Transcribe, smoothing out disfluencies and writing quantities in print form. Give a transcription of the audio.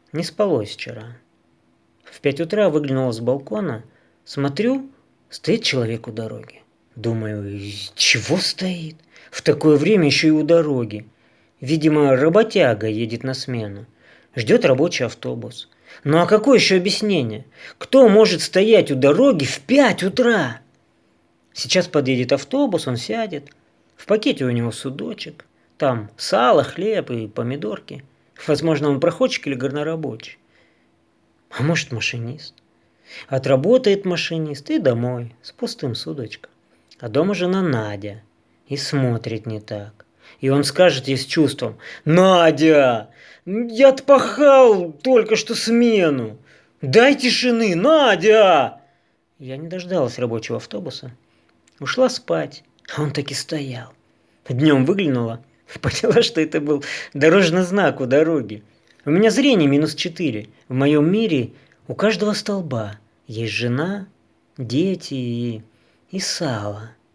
Не спалось вчера. В 5 утра выглянула с балкона, смотрю, стоит человек у дороги. Думаю, чего стоит? В такое время еще и у дороги. Видимо, работяга едет на смену. Ждет рабочий автобус. Ну а какое еще объяснение? Кто может стоять у дороги в 5 утра? Сейчас подъедет автобус, он сядет. В пакете у него судочек. Там сало, хлеб и помидорки. Возможно, он проходчик или горнорабочий. А может, машинист. Отработает машинист и домой с пустым судочком. А дома жена Надя. И смотрит не так. И он скажет ей с чувством: «Надя, я отпахал только что смену. Дай тишины, Надя!» Я не дождалась рабочего автобуса. Ушла спать, а он так и стоял. Днем выглянула, поняла, что это был дорожный знак у дороги. У меня зрение -4. В моем мире у каждого столба есть жена, дети и сало.